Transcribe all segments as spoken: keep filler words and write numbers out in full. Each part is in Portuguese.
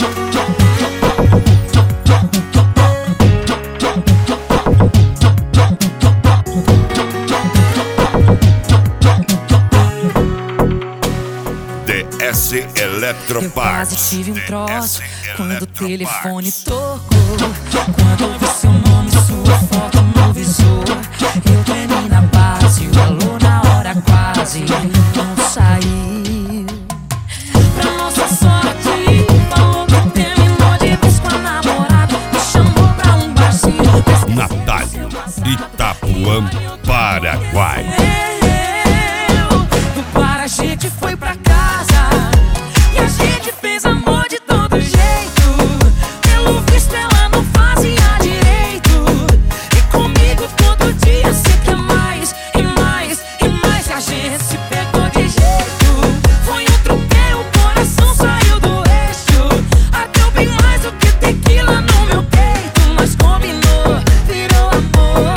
D S Electroparts. Eu quase tive um troço quando o telefone tocou. Quando vi seu nome, sua foto no visor, eu tremi na base, o alô na hora quase não saiu. Pra nossa sorte, falou que terminou de vez com a namorada, me chamou pra um barzinho. Natália, Itapuã, Paraguai. Eu, para a gente foi pra casa e a gente fez amor de todo jeito. Pelo visto ela não fazia direito, e comigo todo dia se quer mais e mais e mais. E a gente se pegou de jeito, foi um troqueio, o coração saiu do eixo. Ardeu bem mais do que tequila no meu peito, mas combinou, virou amor.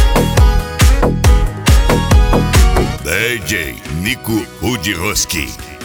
D J Nico Udroski.